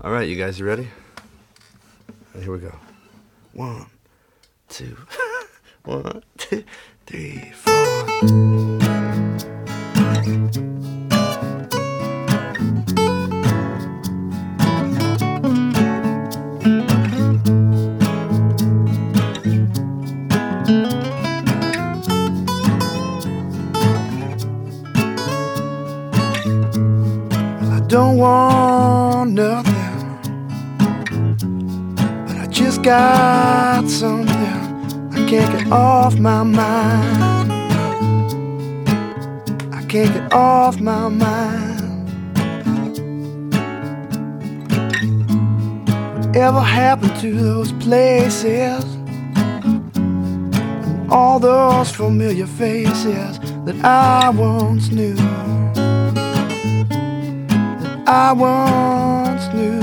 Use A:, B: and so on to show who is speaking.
A: All right, you guys, you ready? Here we go. 1, 2, 1, 2, 3, 4. Don't want nothing, but I just got something I can't get off my mind. I can't get off my mind. Whatever happened to those places and all those familiar faces that I once knew? I once knew.